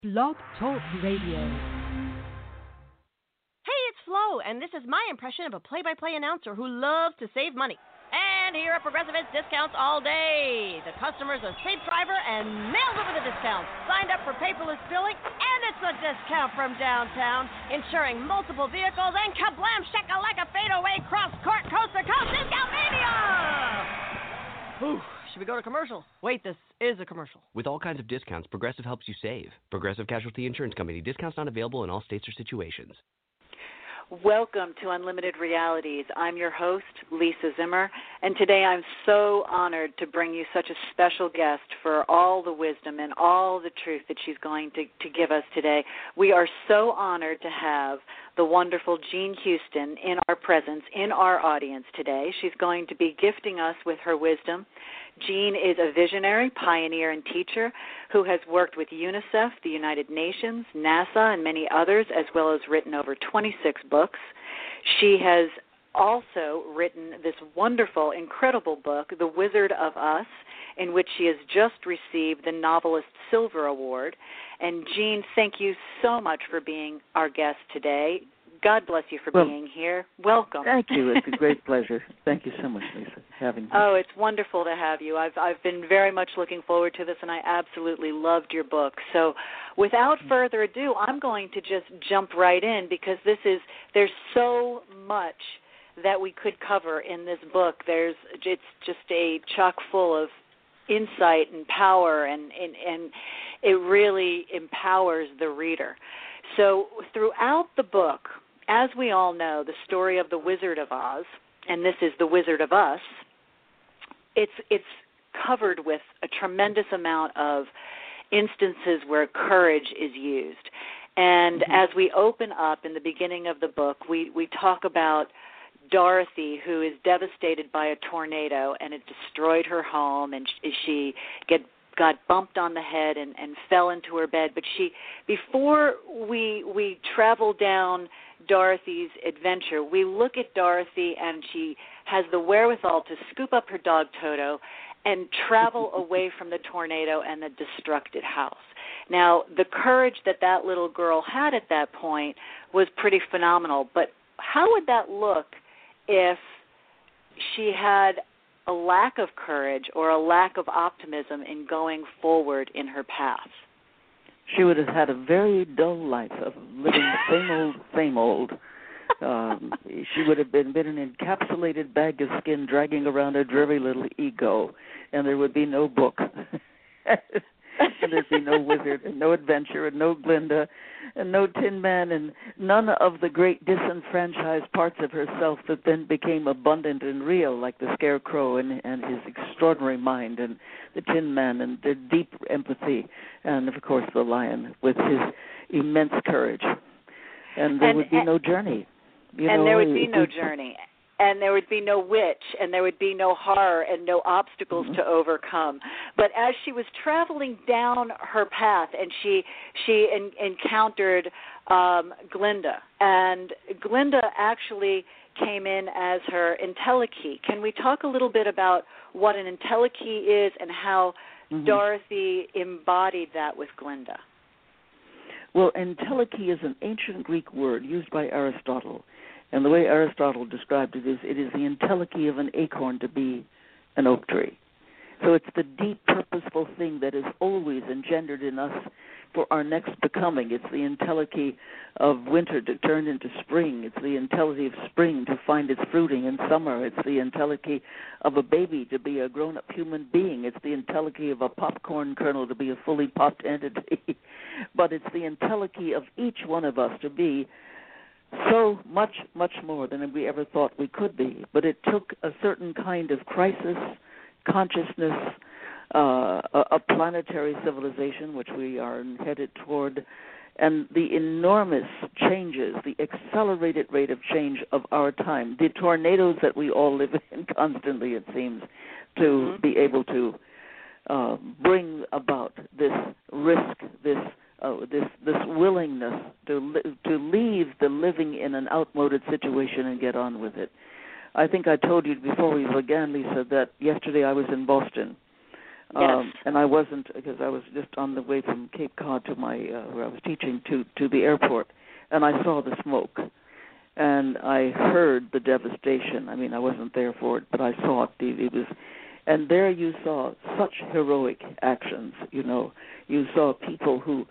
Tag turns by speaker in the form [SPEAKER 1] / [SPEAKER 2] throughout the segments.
[SPEAKER 1] Blog Talk Radio.
[SPEAKER 2] Hey, it's Flo, and this is my impression of a play-by-play announcer who loves to save money. And here at Progressive, it's discounts all day. The customer's a safe driver and nails it with a discount. Signed up for paperless billing, and it's a discount from downtown. Insuring multiple vehicles, and kablam, shakalaka, fadeaway, cross-court, coast-to-coast, discount mania! Whew. Should we go to commercial? Wait, this is a commercial.
[SPEAKER 3] With all kinds of discounts, Progressive helps you save. Progressive Casualty Insurance Company. Discounts not available in all states or situations.
[SPEAKER 4] Welcome to Unlimited Realities. I'm your host, Lisa Zimmer, and today I'm so honored to bring you such a special guest for all the wisdom and all the truth that she's going to give us today. We are so honored to have the wonderful Jean Houston in our presence, in our audience today. She's going to be gifting us with her wisdom. Jean is a visionary, pioneer, and teacher who has worked with UNICEF, the United Nations, NASA, and many others, as well as written over 26 books. She has also written this wonderful, incredible book, The Wizard of Us, in which she has just received the Novelist Silver Award. And Jean, thank you so much for being our guest today. God bless you for being here. Welcome.
[SPEAKER 5] Thank you. It's a great pleasure. Thank you so much, Lisa, for having me.
[SPEAKER 4] Oh, it's wonderful to have you. I've been very much looking forward to this, and I absolutely loved your book. So without further ado, I'm going to just jump right in because there's so much that we could cover in this book. It's just a chock full of insight and power, and it really empowers the reader. So throughout the book, as we all know, the story of the Wizard of Oz, and this is the Wizard of Us, it's covered with a tremendous amount of instances where courage is used. And as we open up in the beginning of the book, we talk about Dorothy, who is devastated by a tornado, and it destroyed her home, and she got bumped on the head and fell into her bed. But before we travel down Dorothy's adventure, we look at Dorothy, and she has the wherewithal to scoop up her dog Toto and travel away from the tornado and the destructed house. Now, the courage that little girl had at that point was pretty phenomenal, but how would that look if she had a lack of courage or a lack of optimism in going forward in her path?
[SPEAKER 5] She would have had a very dull life of living same old. She would have been an encapsulated bag of skin dragging around a dreary little ego, and there would be no book. And there'd be no wizard and no adventure and no Glinda and no Tin Man and none of the great disenfranchised parts of herself that then became abundant and real, like the Scarecrow and his extraordinary mind, and the Tin Man and the deep empathy, and, of course, the Lion with his immense courage. And there would be no journey.
[SPEAKER 4] There would be no journey. And there would be no witch, and there would be no horror and no obstacles to overcome. But as she was traveling down her path, and she encountered Glinda, and Glinda actually came in as her Entelechy. Can we talk a little bit about what an Entelechy is and how Dorothy embodied that with Glinda?
[SPEAKER 5] Well, Entelechy is an ancient Greek word used by Aristotle. And the way Aristotle described it is the entelechy of an acorn to be an oak tree. So it's the deep, purposeful thing that is always engendered in us for our next becoming. It's the entelechy of winter to turn into spring. It's the entelechy of spring to find its fruiting in summer. It's the entelechy of a baby to be a grown-up human being. It's the entelechy of a popcorn kernel to be a fully popped entity. But it's the entelechy of each one of us to be so much, much more than we ever thought we could be. But it took a certain kind of crisis, consciousness, a planetary civilization, which we are headed toward, and the enormous changes, the accelerated rate of change of our time, the tornadoes that we all live in constantly, it seems, to be able to bring about this risk, this willingness to leave the living in an outmoded situation and get on with it. I think I told you before we began, Lisa, that yesterday I was in Boston
[SPEAKER 4] Yes.
[SPEAKER 5] And I wasn't, because I was just on the way from Cape Cod to my where I was teaching to the airport, and I saw the smoke, and I heard the devastation. I mean, I wasn't there for it, but I saw it. It was, and there you saw such heroic actions. You know, you saw people who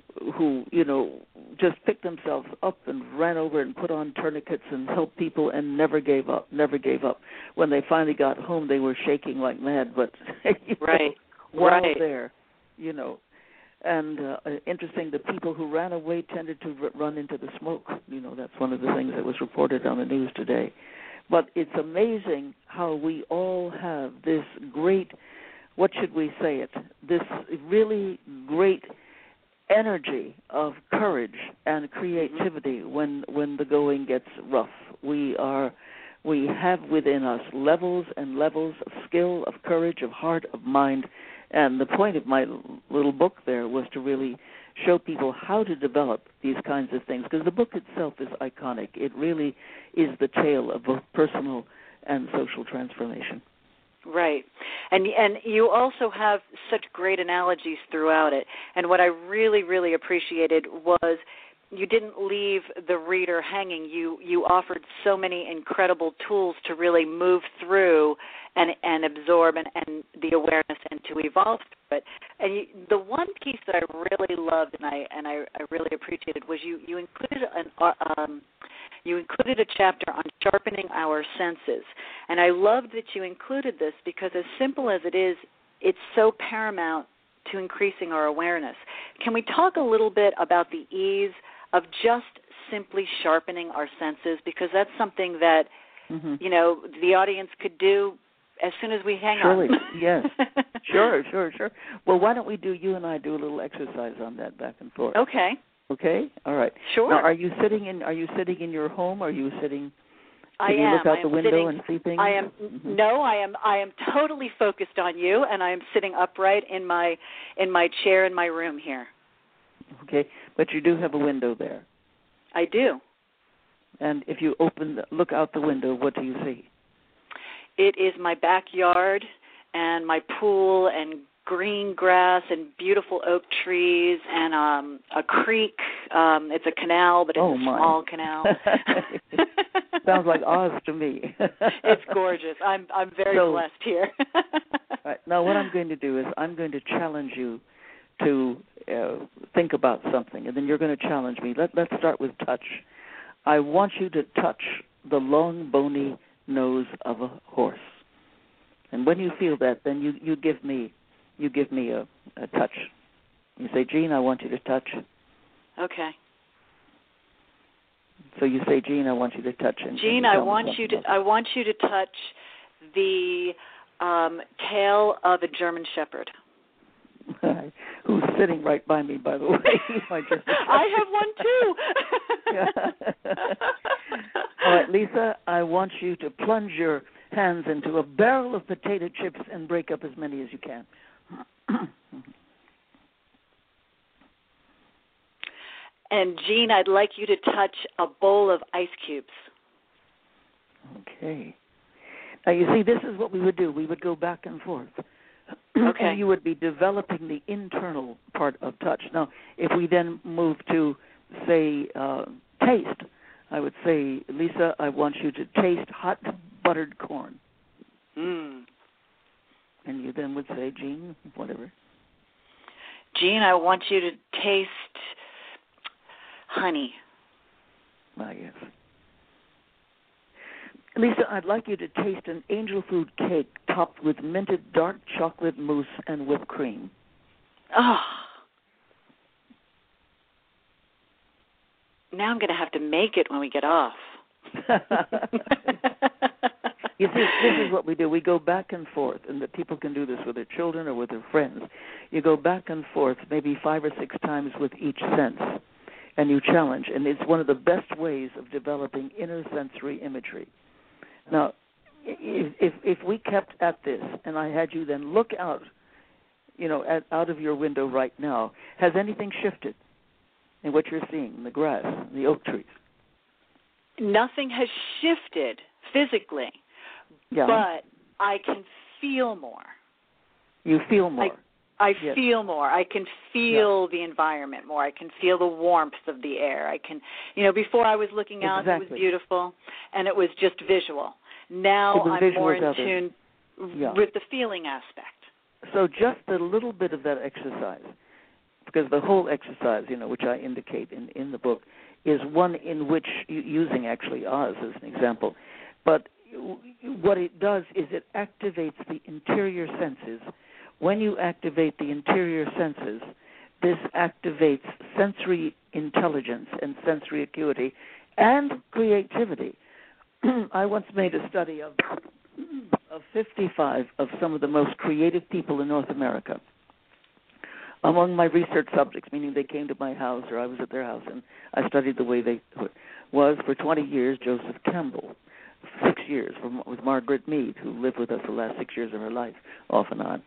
[SPEAKER 5] just picked themselves up and ran over and put on tourniquets and helped people and never gave up. When they finally got home, they were shaking like mad, but while there, And interesting, the people who ran away tended to run into the smoke. That's one of the things that was reported on the news today. But it's amazing how we all have this great, what should we say it, this really great energy of courage and creativity when the going gets rough. We have within us levels and levels of skill, of courage, of heart, of mind. And the point of my little book there was to really show people how to develop these kinds of things, because the book itself is iconic. It really is the tale of both personal and social transformation.
[SPEAKER 4] Right. And you also have such great analogies throughout it. And what I really, really appreciated was you didn't leave the reader hanging. You offered so many incredible tools to really move through and absorb and the awareness and to evolve through it. And the one piece that I really loved and I really appreciated was you included you included a chapter on sharpening our senses. And I loved that you included this because as simple as it is, it's so paramount to increasing our awareness. Can we talk a little bit about the ease of just simply sharpening our senses? Because that's something that, the audience could do as soon as we hang
[SPEAKER 5] Surely,
[SPEAKER 4] on.
[SPEAKER 5] Yes. Sure. Well, why don't you and I do a little exercise on that back and forth?
[SPEAKER 4] Okay.
[SPEAKER 5] Okay? All right.
[SPEAKER 4] Sure.
[SPEAKER 5] Now, are you sitting in your home? Are you sitting? Can you look out the window and see things?
[SPEAKER 4] I am.
[SPEAKER 5] Mm-hmm.
[SPEAKER 4] No, I am totally focused on you, and I am sitting upright in my chair in my room here.
[SPEAKER 5] Okay, but you do have a window there.
[SPEAKER 4] I do.
[SPEAKER 5] And if you look out the window, what do you see?
[SPEAKER 4] It is my backyard and my pool and green grass and beautiful oak trees and a creek. It's a canal, but it's a small canal.
[SPEAKER 5] Sounds like Oz to me.
[SPEAKER 4] It's gorgeous. I'm very blessed here.
[SPEAKER 5] Right, now what I'm going to do is I'm going to challenge you to think about something, and then you're going to challenge me. Let's start with touch. I want you to touch the long, bony nose of a horse. And when you feel that, then you give me a touch. You say, Jean, I want you to touch.
[SPEAKER 4] Okay.
[SPEAKER 5] So you say, Jean, I want you to touch. And
[SPEAKER 4] Jean, I want you to touch the tail of a German Shepherd.
[SPEAKER 5] Who's sitting right by me, by the way.
[SPEAKER 4] I have one too.
[SPEAKER 5] All right, Lisa, I want you to plunge your hands into a barrel of potato chips and break up as many as you can.
[SPEAKER 4] And Jean, I'd like you to touch a bowl of ice cubes.
[SPEAKER 5] Okay. Now, you see, this is what we would do. We would go back and forth.
[SPEAKER 4] Okay.
[SPEAKER 5] And you would be developing the internal part of touch. Now, if we then move to, say, taste, I would say, Lisa, I want you to taste hot buttered corn.
[SPEAKER 4] Mm.
[SPEAKER 5] And you then would say, Jean, whatever.
[SPEAKER 4] Jean, I want you to taste honey.
[SPEAKER 5] Ah, yes. Lisa, I'd like you to taste an angel food cake topped with minted dark chocolate mousse and whipped cream.
[SPEAKER 4] Oh. Now I'm going to have to make it when we get off.
[SPEAKER 5] You see, this is what we do. We go back and forth, and that people can do this with their children or with their friends. You go back and forth maybe 5 or 6 times with each sense, and you challenge. And it's one of the best ways of developing inner sensory imagery. Now, if we kept at this, and I had you then look out, out of your window right now, has anything shifted in what you're seeing, the grass, the oak trees?
[SPEAKER 4] Nothing has shifted physically, but I can feel more.
[SPEAKER 5] You feel more.
[SPEAKER 4] I
[SPEAKER 5] Yes.
[SPEAKER 4] feel more. I can feel the environment more. I can feel the warmth of the air. I can, before I was looking out, it was beautiful, and it was just visual. Now I'm more in tune with the feeling aspect.
[SPEAKER 5] So just a little bit of that exercise, because the whole exercise, which I indicate in the book, is one in which, using actually Oz as an example, but what it does is it activates the interior senses. When you activate the interior senses, this activates sensory intelligence and sensory acuity and creativity. I once made a study of 55 of some of the most creative people in North America. Among my research subjects, meaning they came to my house or I was at their house, and I studied the way they was, for 20 years, Joseph Campbell, 6 years with Margaret Mead, who lived with us the last 6 years of her life, off and on.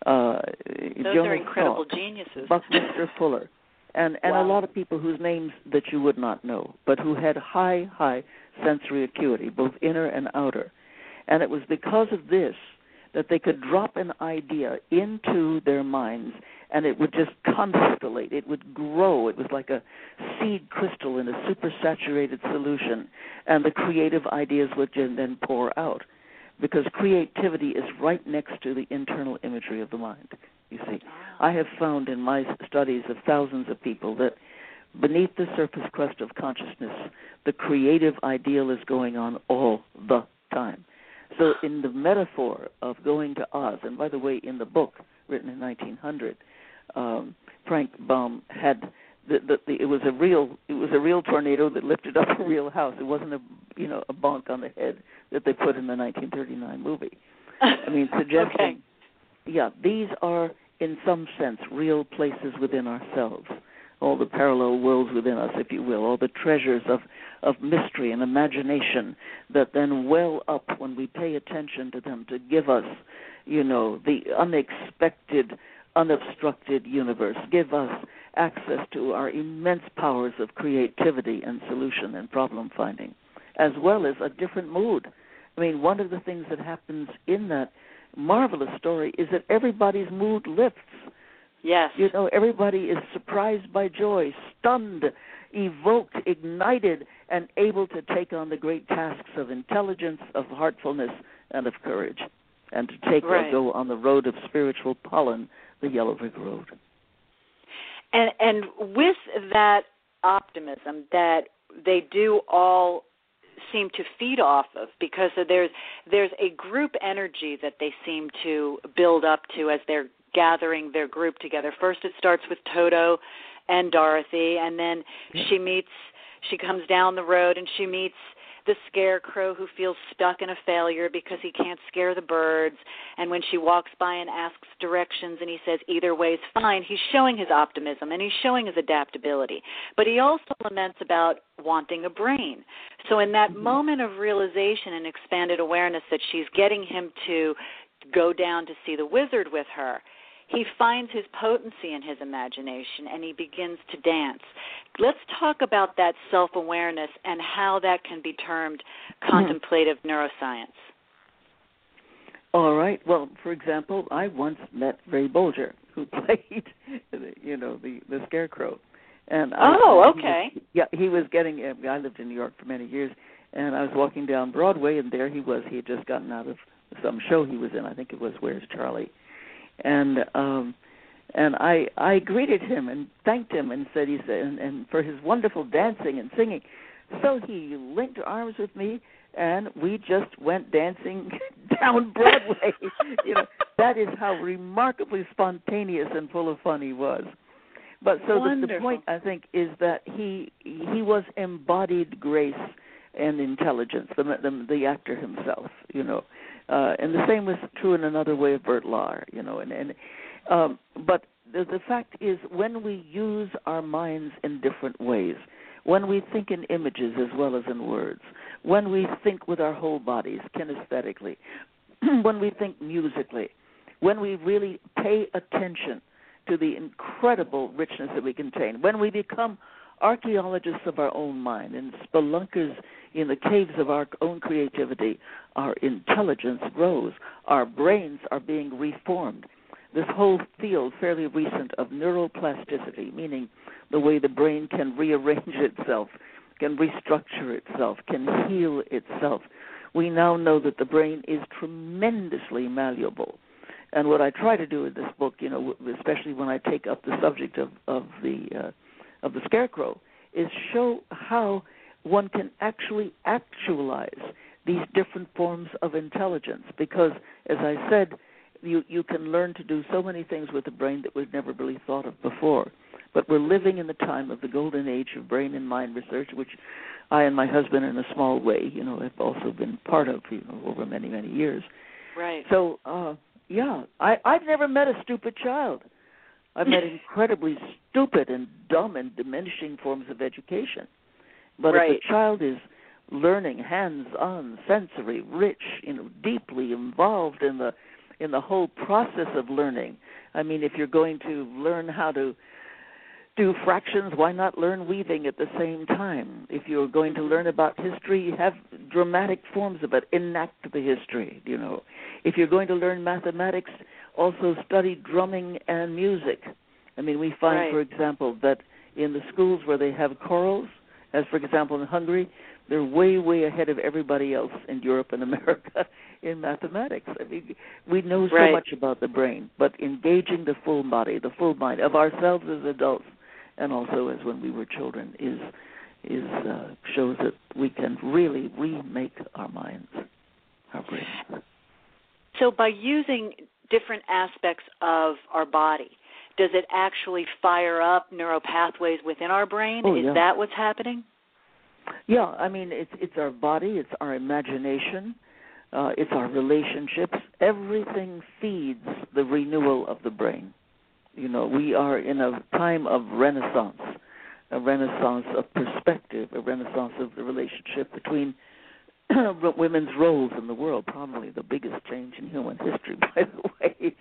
[SPEAKER 4] Those
[SPEAKER 5] Jonas
[SPEAKER 4] are incredible
[SPEAKER 5] Salk,
[SPEAKER 4] geniuses.
[SPEAKER 5] Buckminster Fuller, and a lot of people whose names that you would not know, but who had high sensory acuity, both inner and outer. And it was because of this that they could drop an idea into their minds, and it would just constellate. It would grow. It was like a seed crystal in a supersaturated solution, and the creative ideas would then pour out, because creativity is right next to the internal imagery of the mind, you see. I have found in my studies of thousands of people that beneath the surface crust of consciousness, the creative ideal is going on all the time. So in the metaphor of going to Oz, and by the way, in the book written in 1900, Frank Baum had it was a real tornado that lifted up a real house. It wasn't a bonk on the head that they put in the 1939 movie. I mean, suggesting, these are in some sense real places within ourselves. All the parallel worlds within us, if you will, all the treasures of mystery and imagination that then well up when we pay attention to them to give us, the unexpected, unobstructed universe, give us access to our immense powers of creativity and solution and problem finding, as well as a different mood. I mean, one of the things that happens in that marvelous story is that everybody's mood lifts.
[SPEAKER 4] Yes.
[SPEAKER 5] Everybody is surprised by joy, stunned, evoked, ignited, and able to take on the great tasks of intelligence, of heartfulness, and of courage, and to take or go on the road of spiritual pollen, the Yellow Brick Road.
[SPEAKER 4] And with that optimism that they do all seem to feed off of, because there's a group energy that they seem to build up to as they're gathering their group together. First it starts with Toto and Dorothy, and then she comes down the road and she meets the Scarecrow, who feels stuck in a failure because he can't scare the birds. And when she walks by and asks directions and he says either way's fine, he's showing his optimism and he's showing his adaptability. But he also laments about wanting a brain. So in that moment of realization and expanded awareness that she's getting him to go down to see the wizard with her, he finds his potency in his imagination, and he begins to dance. Let's talk about that self-awareness and how that can be termed contemplative neuroscience.
[SPEAKER 5] All right. Well, for example, I once met Ray Bolger, who played, the Scarecrow. And he was getting. I lived in New York for many years, and I was walking down Broadway, and there he was. He had just gotten out of some show he was in. I think it was Where's Charlie? And I greeted him and thanked him and said and for his wonderful dancing and singing. So he linked arms with me, and we just went dancing down Broadway. That is how remarkably spontaneous and full of fun he was. But so the point, I think, is that he was embodied grace and intelligence, the actor himself, and the same was true in another way of Bert Lahr, but the fact is, when we use our minds in different ways, when we think in images as well as in words, when we think with our whole bodies kinesthetically, when we think musically, when we really pay attention to the incredible richness that we contain, when we become archaeologists of our own mind and spelunkers in the caves of our own creativity, our intelligence grows, our brains are being reformed. this whole field, fairly recent, of neuroplasticity, meaning the way the brain can rearrange itself, can restructure itself, can heal itself. We now know that the brain is tremendously malleable. And what I try to do in this book, especially when I take up the subject of the scarecrow, is show how one can actually actualize these different forms of intelligence. Because, as I said, you can learn to do so many things with the brain that we've never really thought of before. But we're living in the time of the golden age of brain and mind research, which I and my husband, in a small way, have also been part of, over many, many years.
[SPEAKER 4] Right.
[SPEAKER 5] So, I've never met a stupid child. I've met incredibly stupid and dumb and diminishing forms of education. But if a child is learning, hands-on, sensory, rich, deeply involved in the whole process of learning. I mean, if you're going to learn how to do fractions, why not learn weaving at the same time? If you're going to learn about history, have dramatic forms of it, enact the history, If you're going to learn mathematics, also study drumming and music. I mean, we find, for example, that in the schools where they have chorals, as for example in Hungary, they're way, way ahead of everybody else in Europe and America in mathematics. I mean, we know so much about the brain, but engaging the full body, the full mind of ourselves as adults, and also as when we were children, shows that we can really remake our minds, our brains.
[SPEAKER 4] So by using different aspects of our body, does it actually fire up neural pathways within our brain? Is that what's happening?
[SPEAKER 5] Yeah, I mean, it's our body, it's our imagination, it's our relationships. Everything feeds the renewal of the brain. We are in a time of renaissance, a renaissance of perspective, a renaissance of the relationship between women's roles in the world, probably the biggest change in human history, by the way.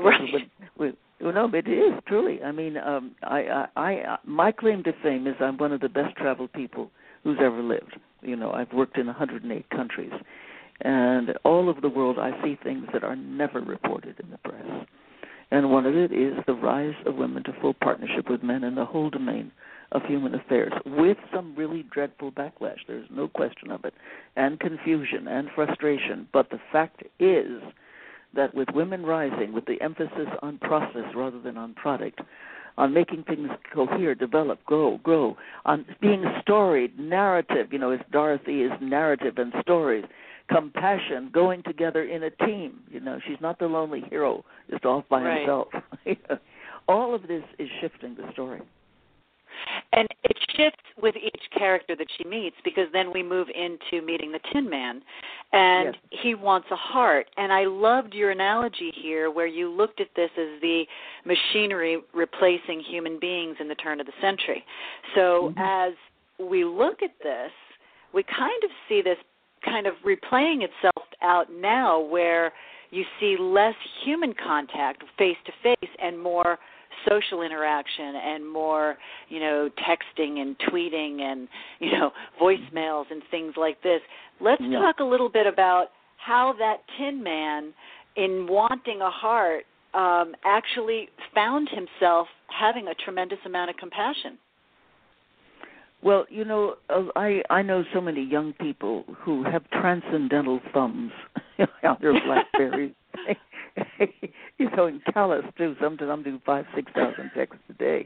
[SPEAKER 5] It is, truly. I mean, my claim to fame is I'm one of the best traveled people who's ever lived. I've worked in 108 countries, and all over the world I see things that are never reported in the press. And one of it is the rise of women to full partnership with men in the whole domain of human affairs, with some really dreadful backlash. There's no question of it, and confusion and frustration. But the fact is that with women rising, with the emphasis on process rather than on product, on making things cohere, develop, grow, on being storied, narrative, as Dorothy is narrative and stories, compassion, going together in a team. She's not the lonely hero just off by himself. All of this is shifting the story.
[SPEAKER 4] And it shifts with each character that she meets, because then we move into meeting the Tin Man, and he wants a heart. And I loved your analogy here where you looked at this as the machinery replacing human beings in the turn of the century. So as we look at this, we kind of see this kind of replaying itself out now, where you see less human contact face-to-face and more social interaction and more, texting and tweeting and, voicemails and things like this. Let's talk a little bit about how that Tin Man, in wanting a heart, actually found himself having a tremendous amount of compassion.
[SPEAKER 5] Well, I know so many young people who have transcendental thumbs on their BlackBerries. And callous too. Sometimes I'm doing 5,000-6,000 texts a day.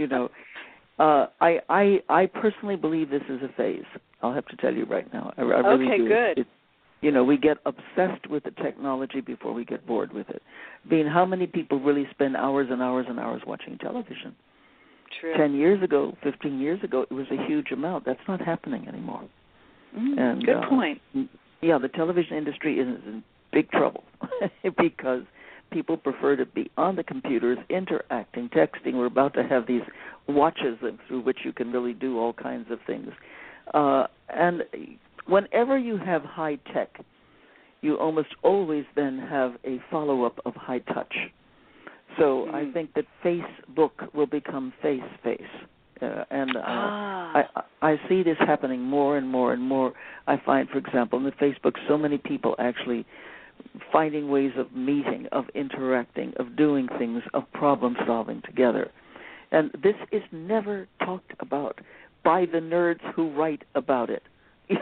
[SPEAKER 5] I personally believe this is a phase. I'll have to tell you right now. I really do.
[SPEAKER 4] Good.
[SPEAKER 5] We get obsessed with the technology before we get bored with it. How many people really spend hours and hours and hours watching television?
[SPEAKER 4] True.
[SPEAKER 5] 10 years ago, 15 years ago, it was a huge amount. That's not happening anymore. And,
[SPEAKER 4] good point.
[SPEAKER 5] The television industry is in big trouble because people prefer to be on the computers, interacting, texting. We're about to have these watches through which you can really do all kinds of things. And whenever you have high tech, you almost always then have a follow-up of high touch. So I think that Facebook will become face-face. And I see this happening more and more and more. I find, for example, in the Facebook, so many people actually finding ways of meeting, of interacting, of doing things, of problem solving together. And this is never talked about by the nerds who write about it.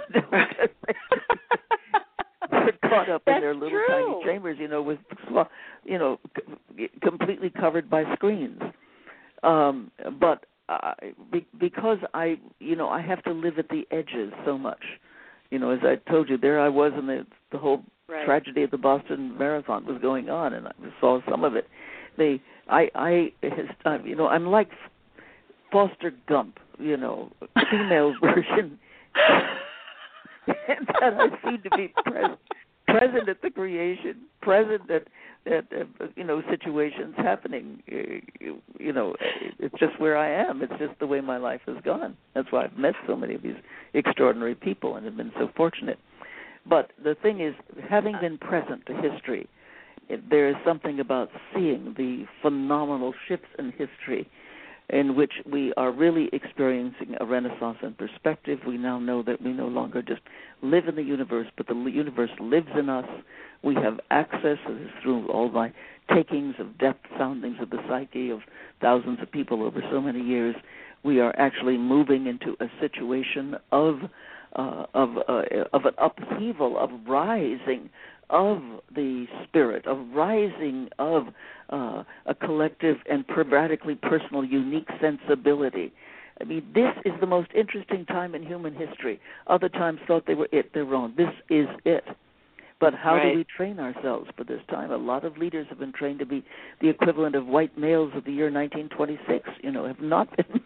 [SPEAKER 5] They're caught up in their little tiny chambers, with, completely covered by screens. But because I have to live at the edges so much. As I told you, there I was, and the whole tragedy of the Boston Marathon was going on, and I saw some of it. I'm like Foster Gump, female version, and that I seem to be present at the creation, present at situations happening. It's just where I am. It's just the way my life has gone. That's why I've met so many of these extraordinary people and have been so fortunate. But the thing is, having been present to history, there is something about seeing the phenomenal shifts in history in which we are really experiencing a renaissance in perspective. We now know that we no longer just live in the universe, but the universe lives in us. We have access through all my takings of depth soundings of the psyche of thousands of people over so many years. We are actually moving into a situation of an upheaval, of rising of the spirit, of rising of a collective and radically personal, unique sensibility. I mean, this is the most interesting time in human history. Other times thought they were it. They're wrong. This is it. But how do we train ourselves for this time? A lot of leaders have been trained to be the equivalent of white males of the year 1926, have not been.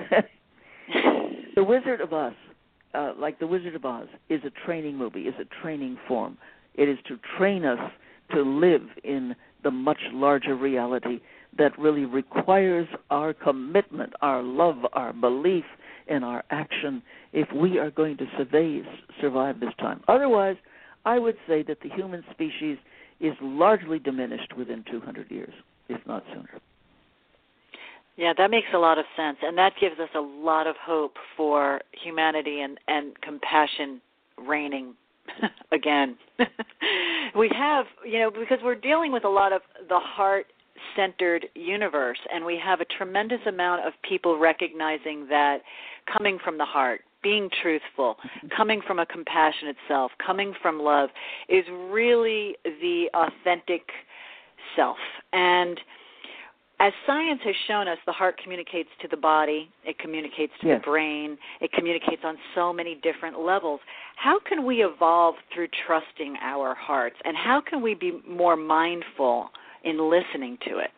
[SPEAKER 5] The Wizard of Oz, like The Wizard of Oz, is a training movie, is a training form. It is to train us to live in the much larger reality that really requires our commitment, our love, our belief, and our action if we are going to survive this time. Otherwise, I would say that the human species is largely diminished within 200 years, if not sooner.
[SPEAKER 4] Yeah, that makes a lot of sense, and that gives us a lot of hope for humanity and compassion reigning again. We have, because we're dealing with a lot of the heart-centered universe, and we have a tremendous amount of people recognizing that coming from the heart, being truthful, coming from a compassionate self, coming from love is really the authentic self. And as science has shown us, the heart communicates to the body, it communicates to the brain, it communicates on so many different levels. How can we evolve through trusting our hearts, and how can we be more mindful in listening to it?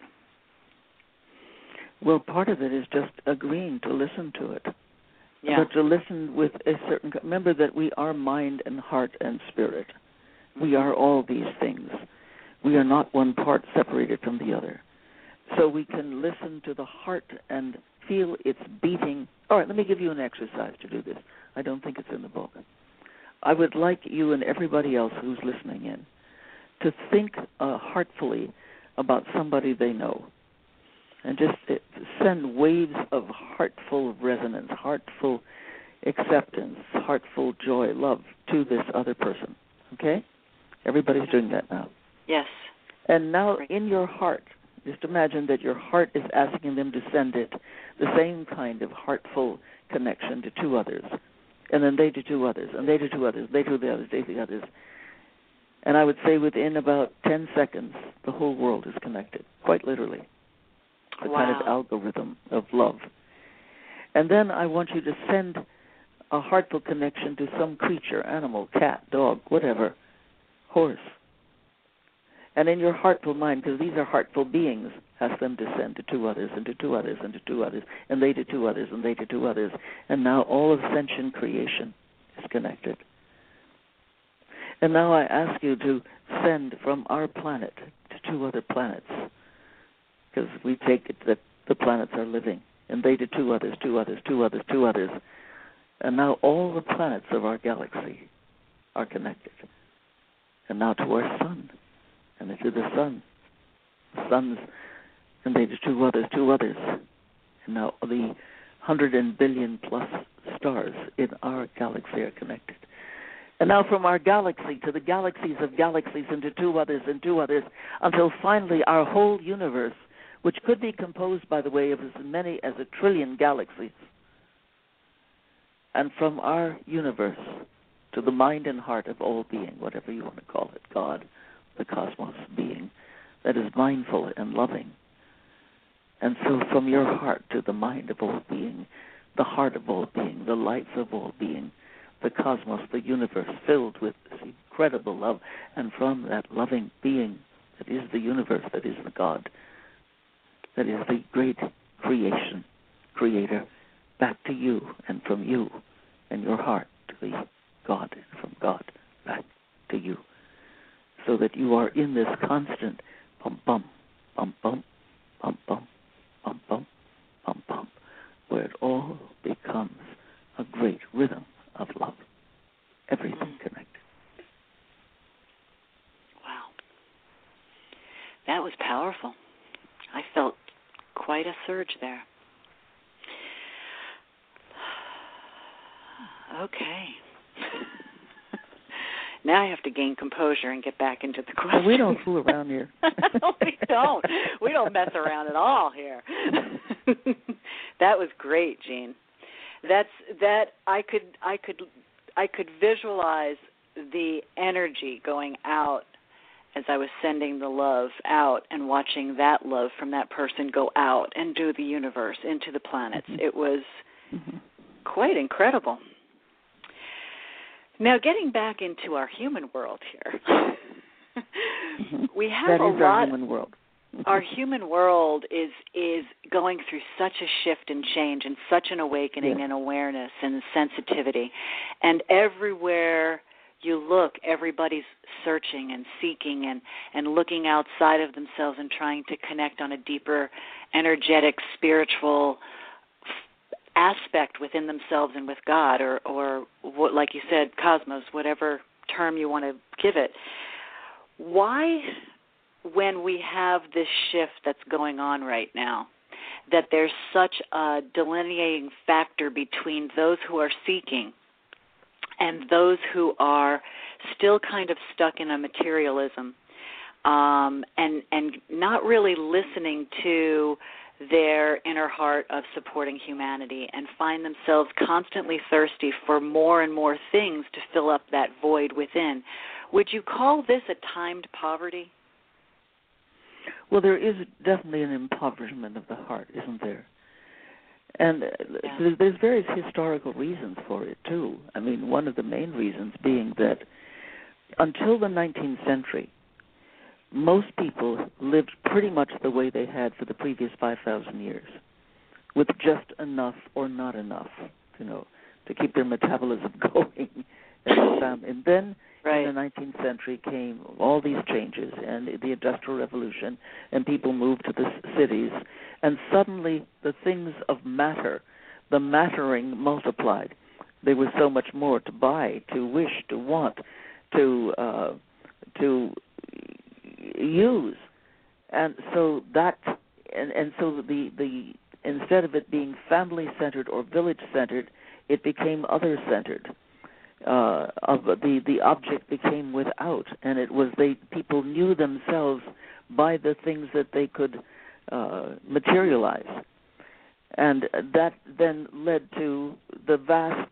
[SPEAKER 5] Well, part of it is just agreeing to listen to it.
[SPEAKER 4] Yeah.
[SPEAKER 5] But to listen with a certain... Remember that we are mind and heart and spirit. We are all these things. We are not one part separated from the other. So we can listen to the heart and feel its beating. All right, let me give you an exercise to do this. I don't think it's in the book. I would like you and everybody else who's listening in to think heartfully about somebody they know. And just send waves of heartful resonance, heartful acceptance, heartful joy, love to this other person. Okay? Everybody's doing that now.
[SPEAKER 4] Yes.
[SPEAKER 5] And now in your heart, just imagine that your heart is asking them to send it the same kind of heartful connection to two others. And then they to two others, and they to two others, they to the others, they to the others. And I would say within about 10 seconds, the whole world is connected, quite literally. A kind of algorithm of love. And then I want you to send a heartful connection to some creature, animal, cat, dog, whatever, horse. And in your heartful mind, because these are heartful beings, ask them to send to two others, and to two others, and to two others, and they to two others, and they to two others. And now all of sentient creation is connected. And now I ask you to send from our planet to two other planets, because we take it that the planets are living, and they to two others, two others, two others, two others. And now all the planets of our galaxy are connected. And now to our sun, and to the sun, the suns, and they to two others, two others. And now the 100 billion plus stars in our galaxy are connected. And now from our galaxy to the galaxies of galaxies into two others and two others, until finally our whole universe, which could be composed, by the way, of as many as 1 trillion galaxies. And from our universe to the mind and heart of all being, whatever you want to call it, God, the cosmos, being, that is mindful and loving. And so from your heart to the mind of all being, the heart of all being, the life of all being, the cosmos, the universe filled with this incredible love, and from that loving being that is the universe, that is the God, that is the great creation, creator, back to you, and from you and your heart to the God, and from God back to you, so that you are in this constant bum-bum, bum-bum, bum-bum, bum-bum, bum-bum, where it all becomes a great rhythm of love, everything connected.
[SPEAKER 4] Wow. That was powerful. I felt quite a surge there. Okay. Now I have to gain composure and get back into the question.
[SPEAKER 5] We don't fool around here.
[SPEAKER 4] We don't. We don't mess around at all here. That was great, Jean. I could visualize the energy going out as I was sending the love out and watching that love from that person go out and do the universe, into the planets. It was quite incredible. Now, getting back into our human world here, we have
[SPEAKER 5] that
[SPEAKER 4] a
[SPEAKER 5] is
[SPEAKER 4] lot.
[SPEAKER 5] Our human world.
[SPEAKER 4] Our human world is going through such a shift and change, and such an awakening and awareness and sensitivity. And everywhere you look, everybody's searching and seeking and looking outside of themselves and trying to connect on a deeper, energetic, spiritual aspect within themselves and with God, or what, like you said, cosmos, whatever term you want to give it. Why, when we have this shift that's going on right now, that there's such a delineating factor between those who are seeking and those who are still kind of stuck in a materialism, and not really listening to their inner heart of supporting humanity, and find themselves constantly thirsty for more and more things to fill up that void within? Would you call this a timed poverty?
[SPEAKER 5] Well, there is definitely an impoverishment of the heart, isn't there? And there's various historical reasons for it, too. I mean, one of the main reasons being that until the 19th century, most people lived pretty much the way they had for the previous 5,000 years, with just enough or not enough, to keep their metabolism going. And then in the 19th century came all these changes and the Industrial Revolution, and people moved to the cities, and suddenly the things of matter, the mattering multiplied. There was so much more to buy, to wish, to want, to use, and so that, and so the instead of it being family centered or village centered, it became other centered. Of the object became without, and it was people knew themselves by the things that they could materialize, and that then led to the vast,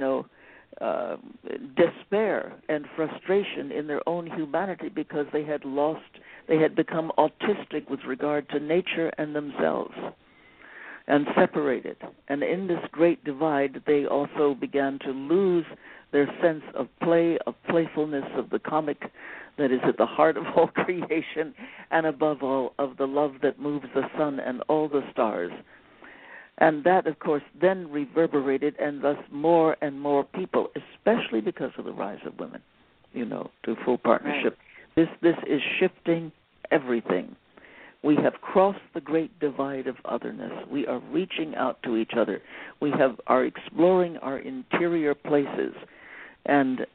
[SPEAKER 5] despair and frustration in their own humanity, because they had become autistic with regard to nature and themselves, and separated. And in this great divide, they also began to lose their sense of play, of playfulness, of the comic that is at the heart of all creation, and above all, of the love that moves the sun and all the stars. And that, of course, then reverberated, and thus more and more people, especially because of the rise of women, to full partnership. Right. This is shifting everything. We have crossed the great divide of otherness. We are reaching out to each other. We are exploring our interior places, and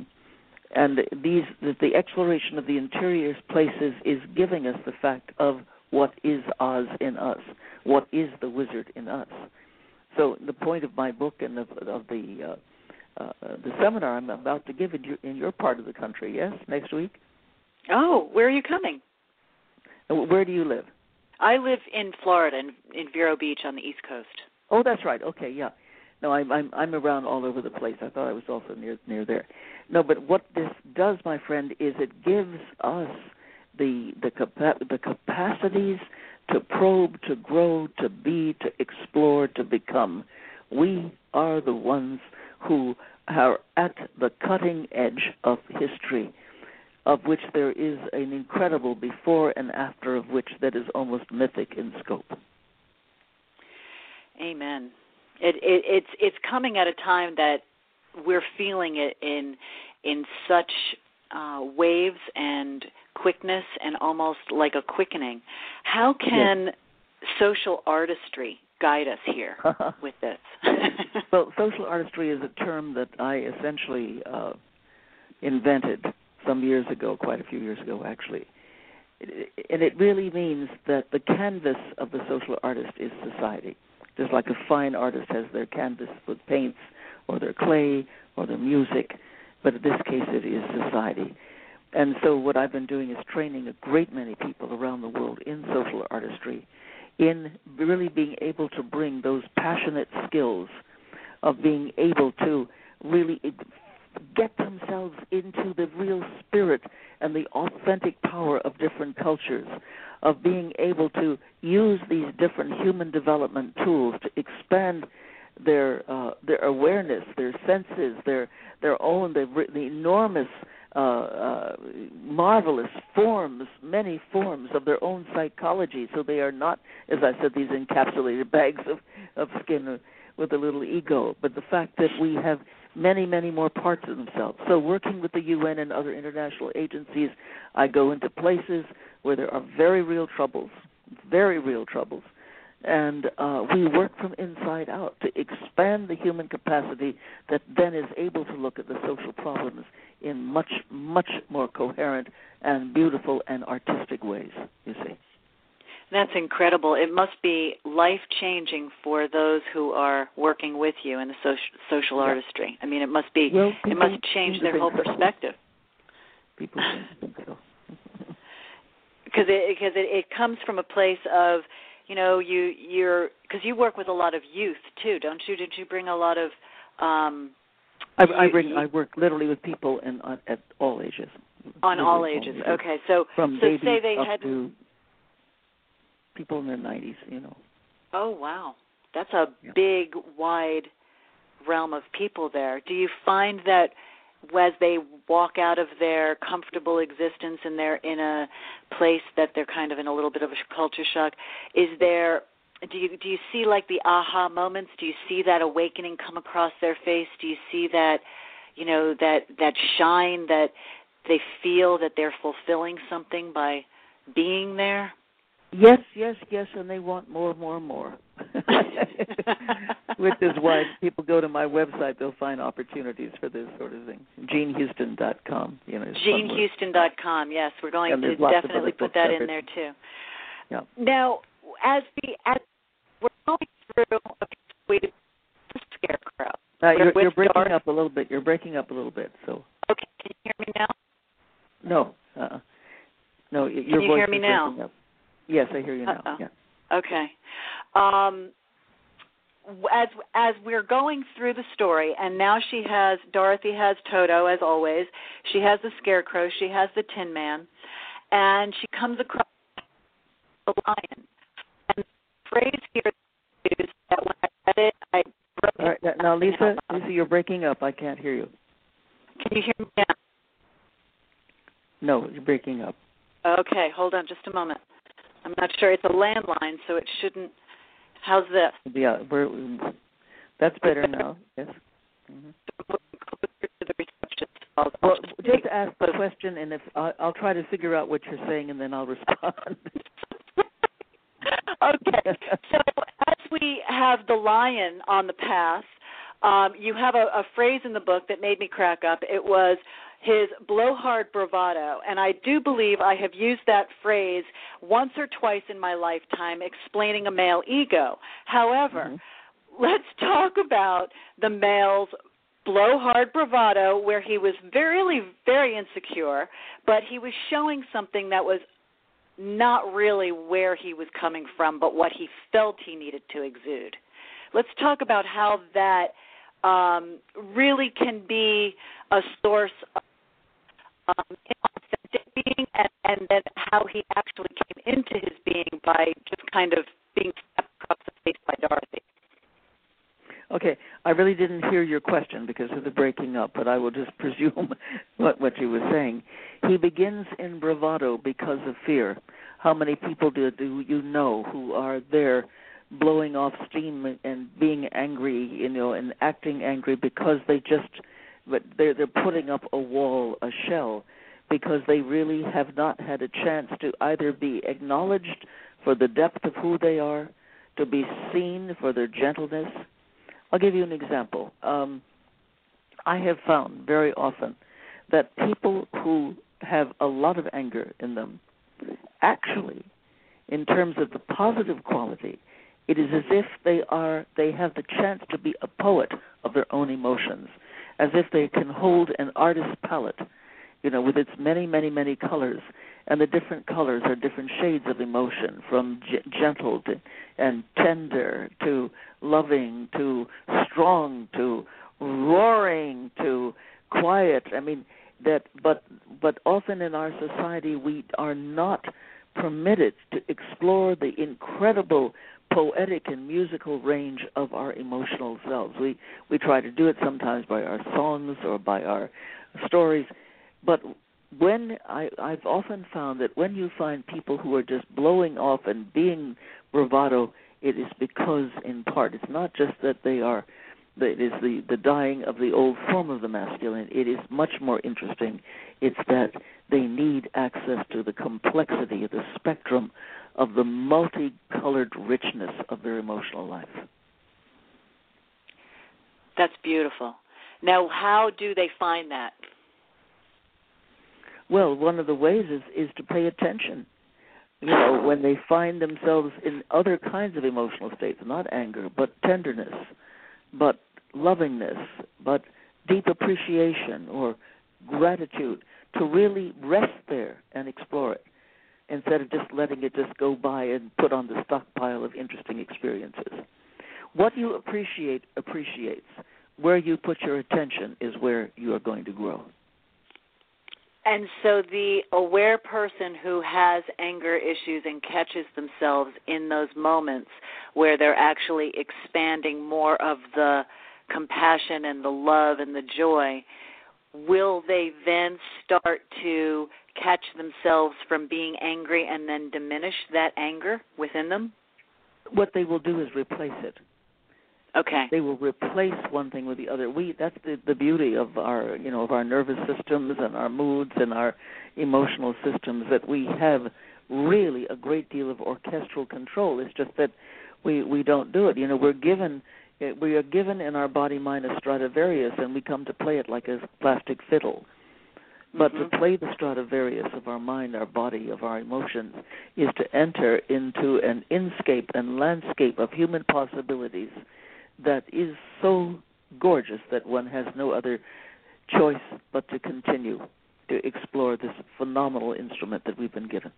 [SPEAKER 5] the exploration of the interior places is giving us the fact of what is Oz in us, what is the wizard in us. So the point of my book and of the seminar I'm about to give in your part of the country. Yes, next week.
[SPEAKER 4] Oh, where are you coming?
[SPEAKER 5] Where do you live?
[SPEAKER 4] I live in Florida, in Vero Beach on the East Coast.
[SPEAKER 5] Oh, that's right. Okay, yeah. No, I'm around all over the place. I thought I was also near there. No, but what this does, my friend, is it gives us the capacities to probe, to grow, to be, to explore, to become. We are the ones who are at the cutting edge of history, of which there is an incredible before and after of which that is almost mythic in scope.
[SPEAKER 4] Amen. It's coming at a time that we're feeling it in such waves and quickness and almost like a quickening. How can social artistry guide us here with this?
[SPEAKER 5] Well, social artistry is a term that I essentially invented some years ago, quite a few years ago, actually. And it really means that the canvas of the social artist is society. Just like a fine artist has their canvas with paints or their clay or their music, but in this case it is society. And so what I've been doing is training a great many people around the world in social artistry, in really being able to bring those passionate skills of being able to really get themselves into the real spirit and the authentic power of different cultures, of being able to use these different human development tools to expand their awareness, their senses, their own, the enormous, marvelous forms, many forms of their own psychology, so they are not, as I said, these encapsulated bags of skin with a little ego, but the fact that we have many, many more parts of themselves. So working with the UN and other international agencies, I go into places where there are very real troubles, and we work from inside out to expand the human capacity that then is able to look at the social problems in much, much more coherent and beautiful and artistic ways, you see.
[SPEAKER 4] That's incredible. It must be life-changing for those who are working with you in the social artistry. I mean, it must be. It must change their whole perspective.
[SPEAKER 5] People think so.
[SPEAKER 4] Because it comes from a place of, you're because you work with a lot of youth too, don't you? Did you bring a lot of?
[SPEAKER 5] I work literally with people at all ages.
[SPEAKER 4] On all ages. Okay, so
[SPEAKER 5] from
[SPEAKER 4] so
[SPEAKER 5] babies
[SPEAKER 4] say they
[SPEAKER 5] up
[SPEAKER 4] had
[SPEAKER 5] to people in their 90s,
[SPEAKER 4] Oh, wow. That's a big, wide realm of people there. Do you find that as they walk out of their comfortable existence and they're in a place that they're kind of in a little bit of a culture shock, do you see like the aha moments? Do you see that awakening come across their face? Do you see that, that shine that they feel that they're fulfilling something by being there?
[SPEAKER 5] Yes, and they want more. Which is why people go to my website, they'll find opportunities for this sort of thing. GeneHouston.com.
[SPEAKER 4] GeneHouston.com, yes. We're going to definitely put that in there, too.
[SPEAKER 5] Yeah.
[SPEAKER 4] Now, as we're going through the Scarecrow.
[SPEAKER 5] You're breaking up a little bit. So.
[SPEAKER 4] Okay, can you hear me now?
[SPEAKER 5] No. No, your voice is breaking up.
[SPEAKER 4] Can you hear me now?
[SPEAKER 5] Yes, I hear you now. Yeah.
[SPEAKER 4] Okay. As we're going through the story, and now Dorothy has Toto, as always. She has the Scarecrow. She has the Tin Man. And she comes across the lion. And the phrase here is that when I read it, I wrote it.
[SPEAKER 5] All right, now, Lisa, you're breaking up. I can't hear you.
[SPEAKER 4] Can you hear me now?
[SPEAKER 5] No, you're breaking up.
[SPEAKER 4] Okay, hold on just a moment. I'm not sure. It's a landline, so it shouldn't. How's this?
[SPEAKER 5] Yeah, that's better now. Yes. Mm-hmm. Well, just ask the question, and if I'll try to figure out what you're saying, and then I'll respond.
[SPEAKER 4] Okay. So as we have the lion on the path, you have a phrase in the book that made me crack up. It was his blowhard bravado, and I do believe I have used that phrase once or twice in my lifetime explaining a male ego. However, let's talk about the male's blowhard bravado where he was really very insecure, but he was showing something that was not really where he was coming from, but what he felt he needed to exude. Let's talk about how that really can be a source of inauthentic being, and then how he actually came into his being by just kind of being slapped across the face by Dorothy.
[SPEAKER 5] Okay, I really didn't hear your question because of the breaking up, but I will just presume what you were saying. He begins in bravado because of fear. How many people do you know who are there blowing off steam and being angry, and acting angry because they're putting up a wall, a shell, because they really have not had a chance to either be acknowledged for the depth of who they are, to be seen for their gentleness. I'll give you an example. I have found very often that people who have a lot of anger in them, actually, in terms of the positive quality, it is as if they have the chance to be a poet of their own emotions, as if they can hold an artist's palette, with its many, many, many colors, and the different colors are different shades of emotion, from gentle and tender to loving to strong to roaring to quiet. But often in our society we are not permitted to explore the incredible poetic and musical range of our emotional selves. We try to do it sometimes by our songs or by our stories, but I've often found that when you find people who are just blowing off and being bravado, it is because, in part, it's not just that it is the dying of the old form of the masculine. It is much more interesting. It's that they need access to the complexity of the spectrum of the multicolored richness of their emotional life.
[SPEAKER 4] That's beautiful. Now, how do they find that?
[SPEAKER 5] Well, one of the ways is to pay attention. When they find themselves in other kinds of emotional states, not anger, but tenderness, but lovingness, but deep appreciation or gratitude, to really rest there and explore it, instead of just letting it just go by and put on the stockpile of interesting experiences. What you appreciate appreciates. Where you put your attention is where you are going to grow.
[SPEAKER 4] And so the aware person who has anger issues and catches themselves in those moments where they're actually expanding more of the compassion and the love and the joy, will they then start to catch themselves from being angry and then diminish that anger within them?
[SPEAKER 5] What they will do is replace it.
[SPEAKER 4] Okay.
[SPEAKER 5] They will replace one thing with the other. That's the beauty of our nervous systems and our moods and our emotional systems, that we have really a great deal of orchestral control. It's just that we don't do it. We are given in our body mind a Stradivarius, and we come to play it like a plastic fiddle. But to play the Stradivarius of our mind, our body, of our emotions, is to enter into an inscape and landscape of human possibilities that is so gorgeous that one has no other choice but to continue to explore this phenomenal instrument that we've been given.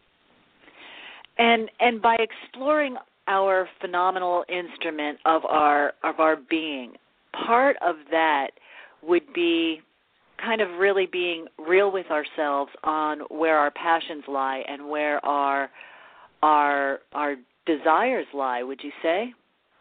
[SPEAKER 4] And by exploring our phenomenal instrument of our being, part of that would be kind of really being real with ourselves on where our passions lie and where our desires lie, would you say?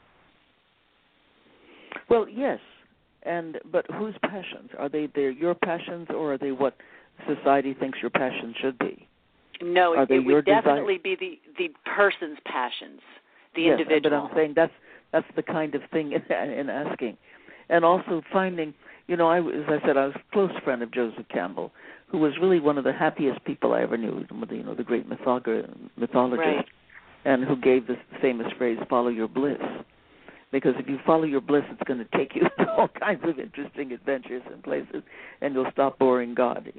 [SPEAKER 5] Well, yes, but whose passions? Are they your passions, or are they what society thinks your passions should be?
[SPEAKER 4] No, it would definitely be the person's passions, the individual.
[SPEAKER 5] But I'm saying that's the kind of thing in asking. And also finding, as I said, I was a close friend of Joseph Campbell, who was really one of the happiest people I ever knew, the great mythologist,
[SPEAKER 4] right,
[SPEAKER 5] and who gave this famous phrase, "Follow your bliss." Because if you follow your bliss, it's going to take you to all kinds of interesting adventures and places, and you'll stop boring God,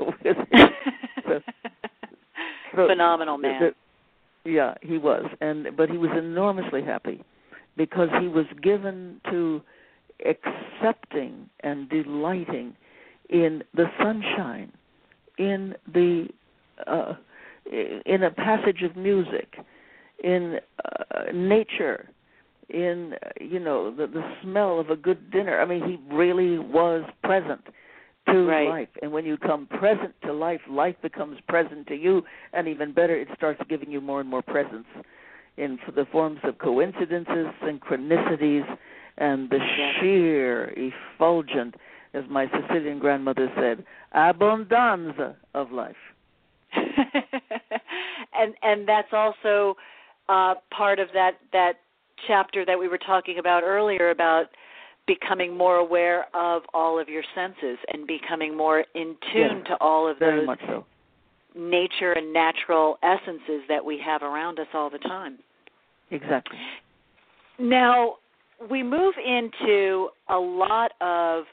[SPEAKER 4] Phenomenal man.
[SPEAKER 5] Yeah, he was. But he was enormously happy because he was given to accepting and delighting in the sunshine, in a passage of music, in nature, in the smell of a good dinner. I mean, he really was present to life. And when you come present to life, life becomes present to you, and even better, it starts giving you more and more presence in the forms of coincidences, synchronicities, and the sheer effulgent, as my Sicilian grandmother said, abundanza of life.
[SPEAKER 4] and that's also part of that chapter that we were talking about earlier about becoming more aware of all of your senses and becoming more in tune to all of
[SPEAKER 5] very
[SPEAKER 4] those
[SPEAKER 5] much so.
[SPEAKER 4] nature and natural essences that we have around us all the time.
[SPEAKER 5] Exactly.
[SPEAKER 4] Now, we move into a lot of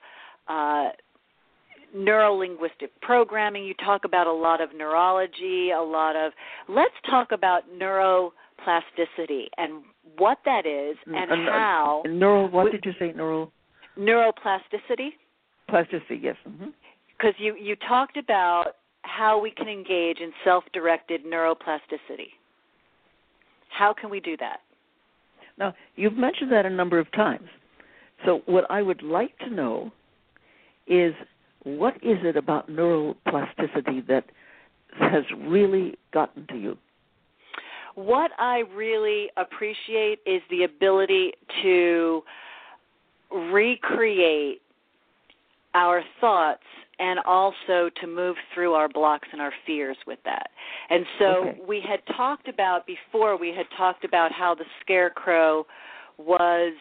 [SPEAKER 4] neuro-linguistic programming. You talk about a lot of neurology, let's talk about neuroplasticity and what that is and how.
[SPEAKER 5] What did you say,
[SPEAKER 4] Neuroplasticity?
[SPEAKER 5] Plasticity, yes.
[SPEAKER 4] Because you talked about how we can engage in self-directed neuroplasticity. How can we do that?
[SPEAKER 5] Now, you've mentioned that a number of times. So what I would like to know is, what is it about neuroplasticity that has really gotten to you?
[SPEAKER 4] What I really appreciate is the ability to recreate our thoughts and also to move through our blocks and our fears with that. And so we had talked about how the scarecrow was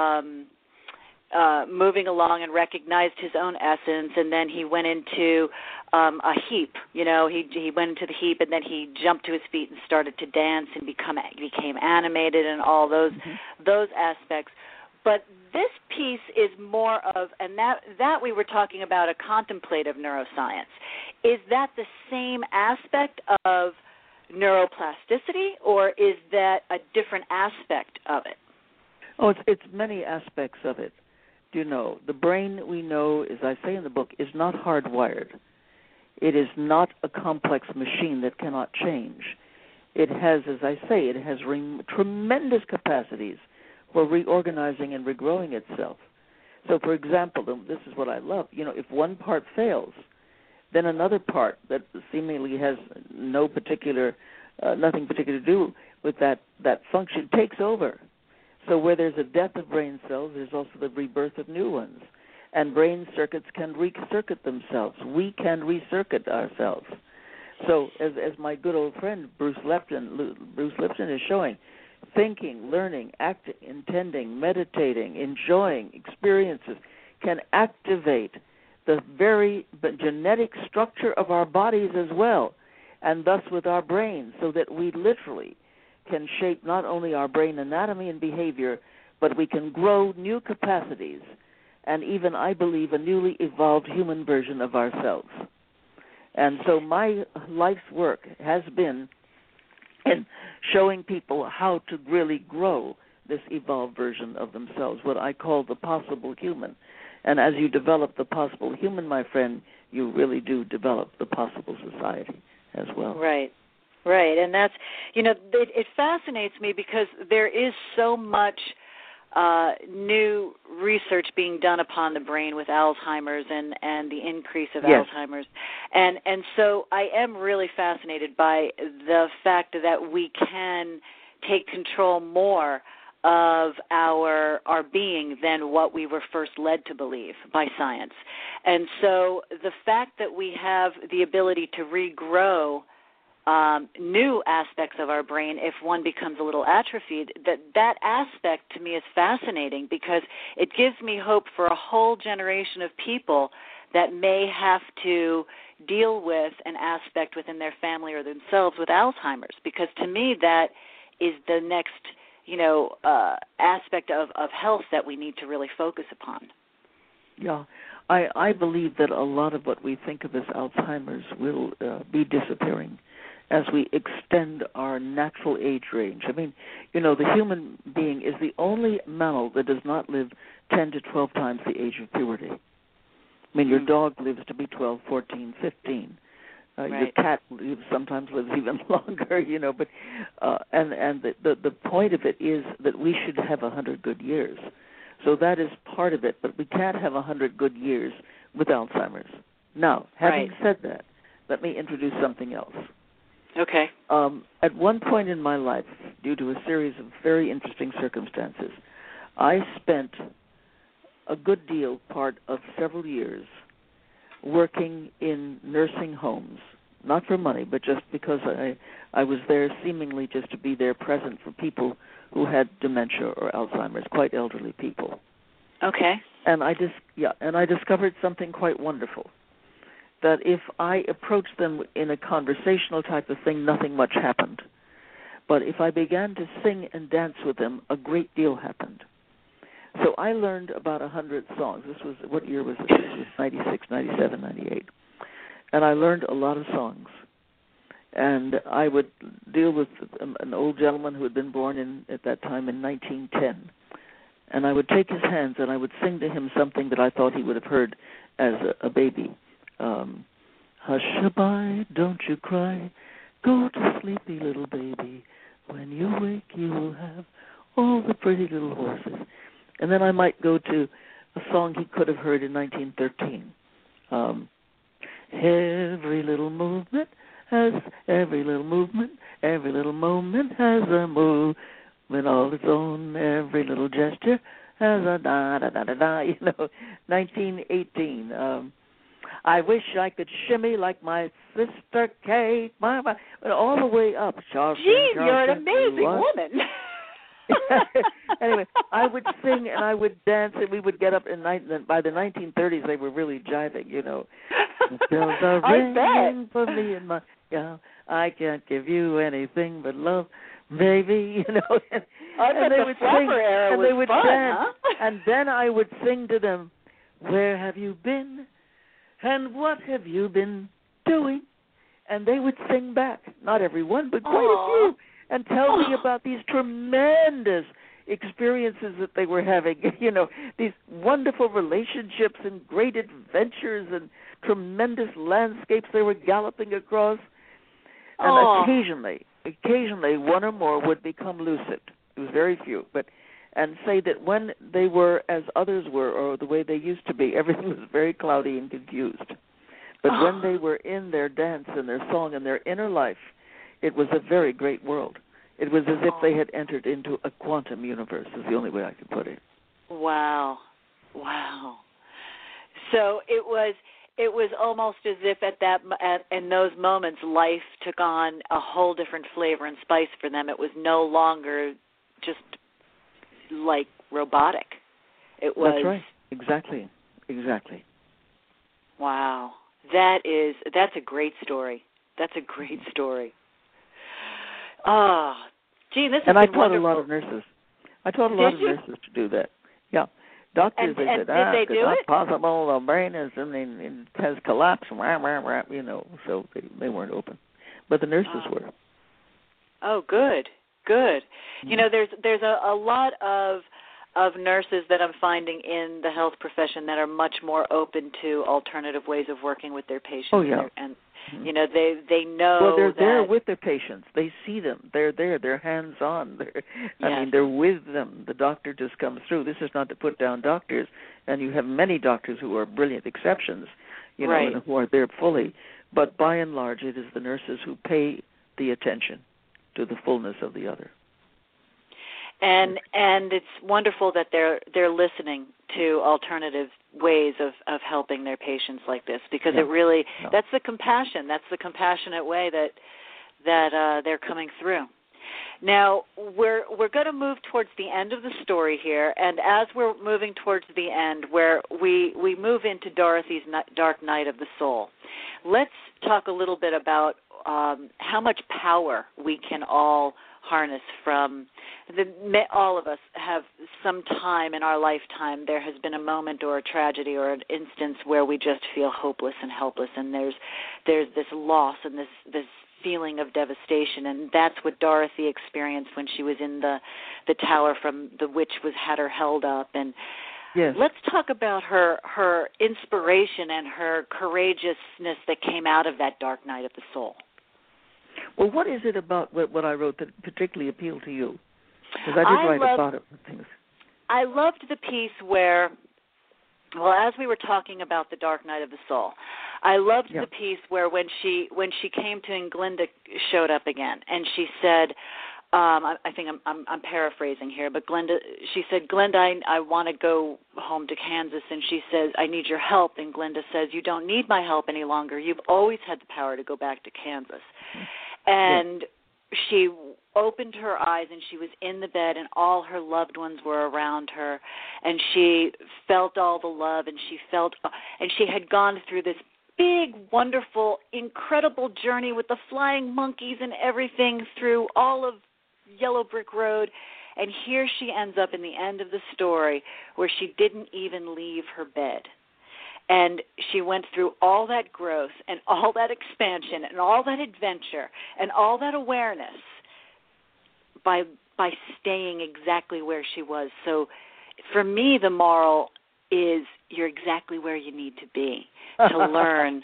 [SPEAKER 4] moving along and recognized his own essence, and then he went into a heap. He went into the heap, and then he jumped to his feet and started to dance and became animated and all those aspects. But this piece is more of, and that we were talking about a contemplative neuroscience. Is that the same aspect of neuroplasticity, or is that a different aspect of it?
[SPEAKER 5] Oh, it's many aspects of it. The brain, we know, as I say in the book, is not hardwired. It is not a complex machine that cannot change. It has, as I say, tremendous capacities for reorganizing and regrowing itself. So, for example, this is what I love. If one part fails, then another part that seemingly has nothing particular to do with that function takes over. So where there's a death of brain cells, there's also the rebirth of new ones. And brain circuits can recircuit themselves. We can recircuit ourselves. So as my good old friend Bruce Lipton is showing, thinking, learning, acting, intending, meditating, enjoying experiences can activate the very genetic structure of our bodies as well, and thus with our brains, so that we literally can shape not only our brain anatomy and behavior, but we can grow new capacities and even, I believe, a newly evolved human version of ourselves. And so my life's work has been in showing people how to really grow this evolved version of themselves, what I call the possible human. And as you develop the possible human, my friend, you really do develop the possible society as well.
[SPEAKER 4] Right. And that's, it fascinates me because there is so much new research being done upon the brain with Alzheimer's and the increase of Alzheimer's. And so I am really fascinated by the fact that we can take control more of our being than what we were first led to believe by science. And so the fact that we have the ability to regrow new aspects of our brain if one becomes a little atrophied, that aspect to me is fascinating because it gives me hope for a whole generation of people that may have to deal with an aspect within their family or themselves with Alzheimer's, because to me that is the next aspect of health that we need to really focus upon.
[SPEAKER 5] Yeah, I believe that a lot of what we think of as Alzheimer's will be disappearing as we extend our natural age range. I mean, the human being is the only mammal that does not live 10 to 12 times the age of puberty. I mean, your dog lives to be 12, 14, 15.
[SPEAKER 4] Right.
[SPEAKER 5] Your cat sometimes lives even longer, but and the point of it is that we should have 100 good years. So that is part of it, but we can't have 100 good years with Alzheimer's. Now, having said that, let me introduce something else.
[SPEAKER 4] Okay.
[SPEAKER 5] At one point in my life, due to a series of very interesting circumstances, I spent a good deal, part of several years, working in nursing homes, not for money, but just because I was there seemingly just to be there present for people who had dementia or Alzheimer's, quite elderly people.
[SPEAKER 4] Okay.
[SPEAKER 5] And I discovered something quite wonderful, that if I approached them in a conversational type of thing, nothing much happened. But if I began to sing and dance with them, a great deal happened. So I learned about 100 songs. This was, what year was this? This was 96, 97, 98. And I learned a lot of songs. And I would deal with an old gentleman who had been born at that time in 1910. And I would take his hands and I would sing to him something that I thought he would have heard as a baby. Hush-a-bye, don't you cry, go to sleepy little baby. When you wake, you will have all the pretty little horses. And then I might go to a song he could have heard in 1913. Every little movement, every little moment has a movement all its own. Every little gesture has a da-da-da-da-da, 1918. I wish I could shimmy like my sister Kate, all the way up.
[SPEAKER 4] Gee, you're an amazing woman.
[SPEAKER 5] Anyway, I would sing and I would dance, and we would get up. By the 1930s, they were really jiving, Bells are ringing for me and my I can't give you anything but love, baby. And they would sing and they would dance, and then I would sing to them, "Where have you been, and what have you been doing?" And they would sing back, not everyone, but quite a few, and tell me about these tremendous experiences that they were having, these wonderful relationships and great adventures and tremendous landscapes they were galloping across. And occasionally one or more would become lucid. It was very few, and say that when they were as others were, or the way they used to be, everything was very cloudy and confused. But when they were in their dance and their song and their inner life, it was a very great world. It was as if they had entered into a quantum universe, is the only way I could put it.
[SPEAKER 4] Wow. So it was almost as if in those moments, life took on a whole different flavor and spice for them. It was no longer just like robotic. It was.
[SPEAKER 5] That's right. Exactly.
[SPEAKER 4] Wow. That's a great story. That's a great story. Gee, this has been wonderful.
[SPEAKER 5] And I taught a lot of nurses. Nurses to do that. Yeah. Doctors, they said, it's not possible. The brain it has collapsed, so they weren't open. But the nurses were.
[SPEAKER 4] Oh, good. Mm-hmm. There's a lot of nurses that I'm finding in the health profession that are much more open to alternative ways of working with their patients.
[SPEAKER 5] Oh, yeah.
[SPEAKER 4] And they know.
[SPEAKER 5] Well, they're there with their patients. They see them. They're there. They're hands-on. They're with them. The doctor just comes through. This is not to put down doctors, and you have many doctors who are brilliant exceptions, and who are there fully. But by and large, it is the nurses who pay the attention to the fullness of the other. And
[SPEAKER 4] it's wonderful that they're listening to alternative ways of helping their patients like this, because it really that's the compassionate way that they're coming through. Now we're going to move towards the end of the story here, and as we're moving towards the end, where we move into Dorothy's Dark Night of the Soul, let's talk a little bit about how much power we can all harness from all of us have some time in our lifetime. There has been a moment or a tragedy or an instance where we just feel hopeless and helpless, and there's this loss and this feeling of devastation, and that's what Dorothy experienced when she was in the tower from the witch had her held up. And
[SPEAKER 5] yes.
[SPEAKER 4] Let's talk about her inspiration and her courageousness that came out of that dark night of the soul.
[SPEAKER 5] Well, what is it about what I wrote that particularly appealed to you? Because I did write about it.
[SPEAKER 4] I loved the piece where, well, as we were talking about the dark night of the soul, I loved the piece where when she came to and Glinda showed up again, and she said, I think I'm paraphrasing here, but she said, Glinda, I want to go home to Kansas, and she says, I need your help, and Glinda says, you don't need my help any longer. You've always had the power to go back to Kansas. And she opened her eyes, and she was in the bed, and all her loved ones were around her, and she felt all the love, and she had gone through this big, wonderful, incredible journey with the flying monkeys and everything through all of Yellow Brick Road, and here she ends up in the end of the story where she didn't even leave her bed. And she went through all that growth and all that expansion and all that adventure and all that awareness by staying exactly where she was. So for me, the moral is you're exactly where you need to be to learn.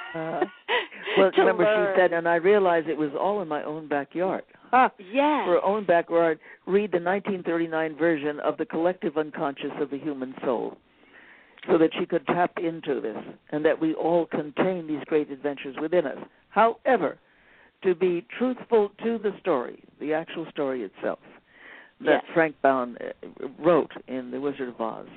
[SPEAKER 5] Well, remember she said, and I realized it was all in my own backyard.
[SPEAKER 4] Yes.
[SPEAKER 5] For her own backyard, read the 1939 version of The Collective Unconscious of the Human Soul, so that she could tap into this, and that we all contain these great adventures within us. However, to be truthful to the story, the actual story itself, that Frank Baum wrote in The Wizard of Oz,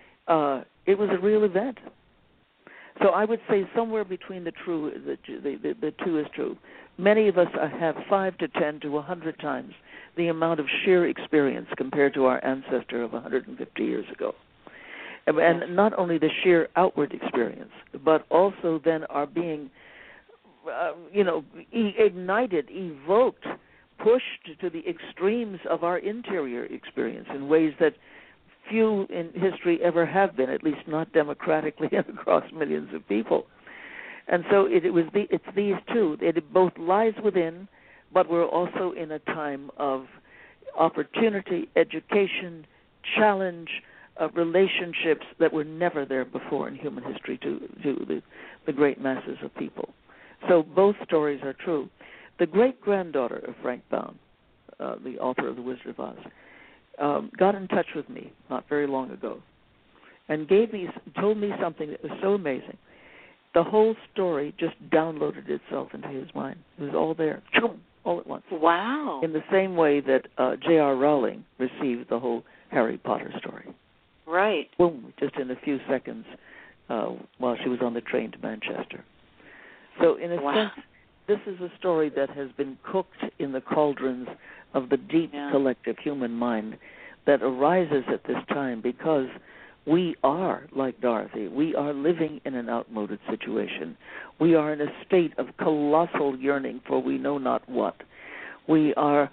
[SPEAKER 5] it was a real event. So I would say somewhere between the two is true. Many of us have 5 to 10 to 100 times the amount of sheer experience compared to our ancestor of 150 years ago. And not only the sheer outward experience, but also then our being, ignited, evoked, pushed to the extremes of our interior experience in ways that few in history ever have been, at least not democratically and across millions of people. And so it's these two. It both lies within, but we're also in a time of opportunity, education, challenge, relationships that were never there before in human history to the great masses of people. So both stories are true. The great-granddaughter of Frank Baum, the author of The Wizard of Oz, got in touch with me not very long ago and told me something that was so amazing. The whole story just downloaded itself into his mind. It was all there, all at once.
[SPEAKER 4] Wow.
[SPEAKER 5] In the same way that J.R. Rowling received the whole Harry Potter story.
[SPEAKER 4] Right.
[SPEAKER 5] Boom, just in a few seconds while she was on the train to Manchester. So in a sense, this is a story that has been cooked in the cauldrons of the deep collective human mind that arises at this time because we are, like Dorothy, we are living in an outmoded situation. We are in a state of colossal yearning for we know not what. We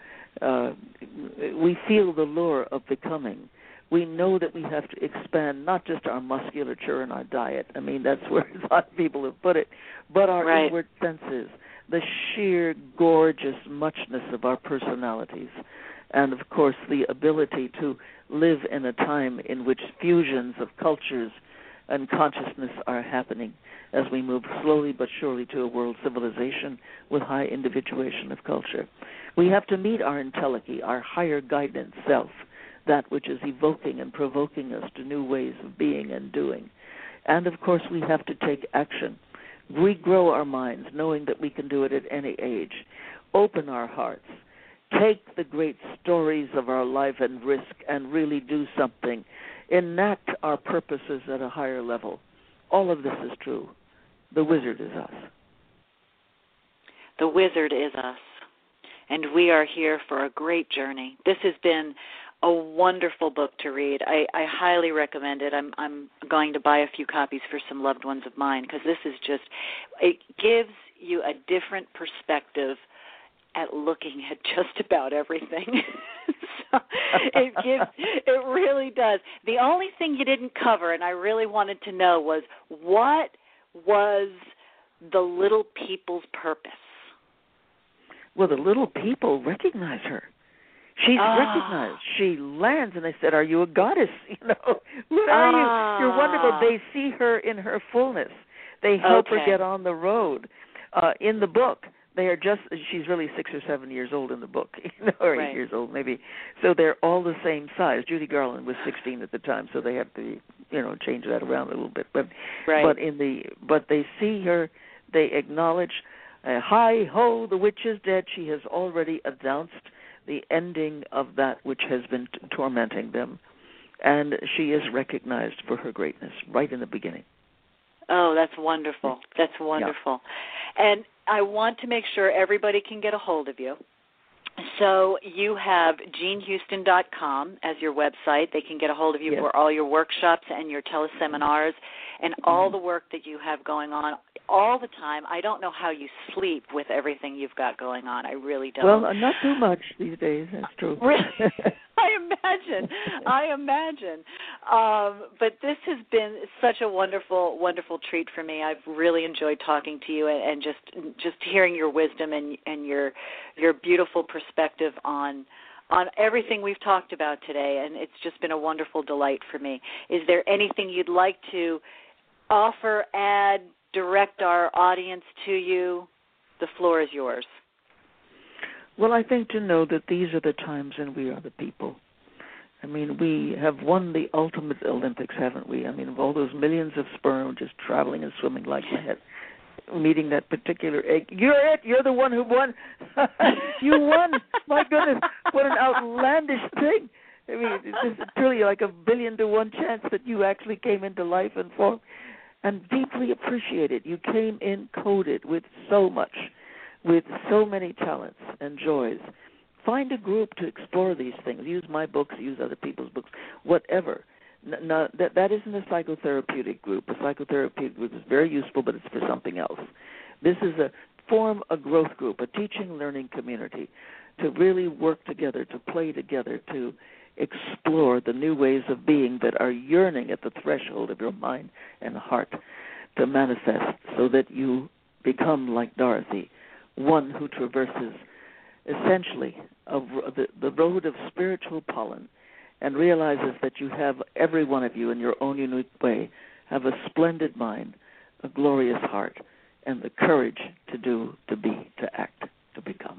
[SPEAKER 5] feel the lure of becoming. We know that we have to expand not just our musculature and our diet. I mean, that's where a lot of people have put it, but our inward senses, the sheer gorgeous muchness of our personalities, and, of course, the ability to live in a time in which fusions of cultures and consciousness are happening as we move slowly but surely to a world civilization with high individuation of culture. We have to meet our entelechy, our higher guidance self, that which is evoking and provoking us to new ways of being and doing. And, of course, we have to take action, regrow our minds, knowing that we can do it at any age, open our hearts, take the great stories of our life and risk and really do something, enact our purposes at a higher level. All of this is true. The wizard is us.
[SPEAKER 4] The wizard is us, and we are here for a great journey. This has been a wonderful book to read. I highly recommend it. I'm going to buy a few copies for some loved ones of mine because this is just, it gives you a different perspective at looking at just about everything. So it really does. The only thing you didn't cover, and I really wanted to know, was what was the little people's purpose?
[SPEAKER 5] Well, the little people recognize her. She's recognized. She lands, and they said, "Are you a goddess? What are you? You're wonderful." They see her in her fullness. They help her get on the road. In the book, they are she's really 6 or 7 years old in the book, or 8 years old maybe. So they're all the same size. Judy Garland was 16 at the time, so they have to, change that around a little bit. But they see her, they acknowledge, hi ho, the witch is dead. She has already announced the ending of that which has been tormenting them, and she is recognized for her greatness right in the beginning.
[SPEAKER 4] Oh, that's wonderful. That's wonderful. Yeah. And I want to make sure everybody can get a hold of you. So you have JeanHouston.com as your website. They can get a hold of you for all your workshops and your teleseminars and all the work that you have going on all the time. I don't know how you sleep with everything you've got going on. I really don't.
[SPEAKER 5] Well, not too much these days. That's true.
[SPEAKER 4] I imagine. But this has been such a wonderful, wonderful treat for me. I've really enjoyed talking to you and just hearing your wisdom and your beautiful perspective on everything we've talked about today. And it's just been a wonderful delight for me. Is there anything you'd like to offer, add, direct our audience to you? The floor is yours.
[SPEAKER 5] Well, I think to know that these are the times and we are the people. I mean, we have won the ultimate Olympics, haven't we? I mean, of all those millions of sperm just traveling and swimming like mad, meeting that particular egg. You're it. You're the one who won. You won. My goodness, what an outlandish thing. I mean, it's truly like a 1,000,000,000 to 1 chance that you actually came into life and form, and deeply appreciated. You came in coded with so much, with so many talents and joys. Find a group to explore these things. Use my books, use other people's books, whatever. Now, that isn't a psychotherapeutic group. A psychotherapeutic group is very useful, but it's for something else. This is a growth group, a teaching, learning community, to really work together, to play together, to explore the new ways of being that are yearning at the threshold of your mind and heart to manifest, so that you become like Dorothy, one who traverses essentially the road of spiritual pollen and realizes that you have, every one of you in your own unique way, have a splendid mind, a glorious heart, and the courage to do, to be, to act, to become.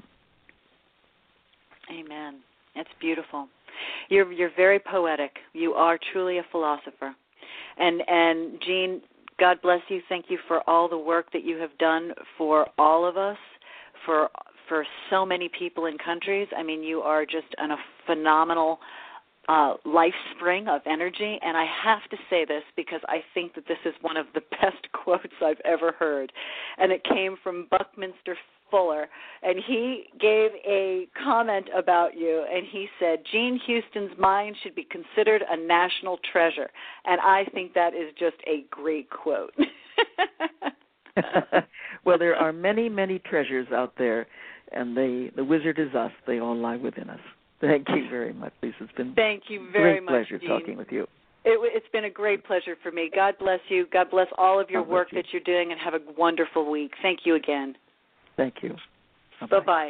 [SPEAKER 4] Amen. That's beautiful. You're very poetic. You are truly a philosopher. And Jean, God bless you. Thank you for all the work that you have done for all of us, for so many people and countries. I mean, you are just a phenomenal life spring of energy. And I have to say this because I think that this is one of the best quotes I've ever heard. And it came from Buckminster Fuller. And he gave a comment about you, and he said, Jean Houston's mind should be considered a national treasure. And I think that is just a great quote.
[SPEAKER 5] Well, there are many, many treasures out there, and the wizard is us. They all lie within us. Thank you very much, Lisa. It's been
[SPEAKER 4] Thank you very
[SPEAKER 5] much, pleasure
[SPEAKER 4] Jean.
[SPEAKER 5] talking with you.
[SPEAKER 4] It's been a great pleasure for me. God bless you. God bless all of your work that you're doing, and have a wonderful week. Thank you again.
[SPEAKER 5] Thank you.
[SPEAKER 4] Bye-bye.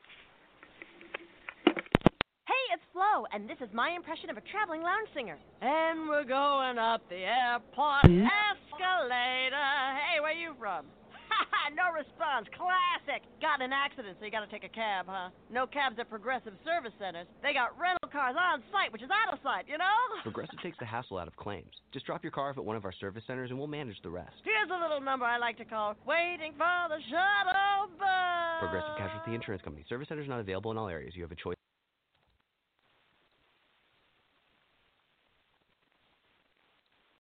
[SPEAKER 2] Hey, it's Flo, and this is my impression of a traveling lounge singer. And we're going up the airport escalator. Hey, where you from? No response. Classic. Got in an accident, so you got to take a cab, huh? No cabs at Progressive Service Centers. They got rental cars on site, which is out of sight, you know?
[SPEAKER 3] Progressive takes the hassle out of claims. Just drop your car off at one of our service centers, and we'll manage the rest.
[SPEAKER 2] Here's a little number I like to call Waiting for the Shuttle Bus.
[SPEAKER 3] Progressive Casualty Insurance Company. Service centers not available in all areas. You have a choice.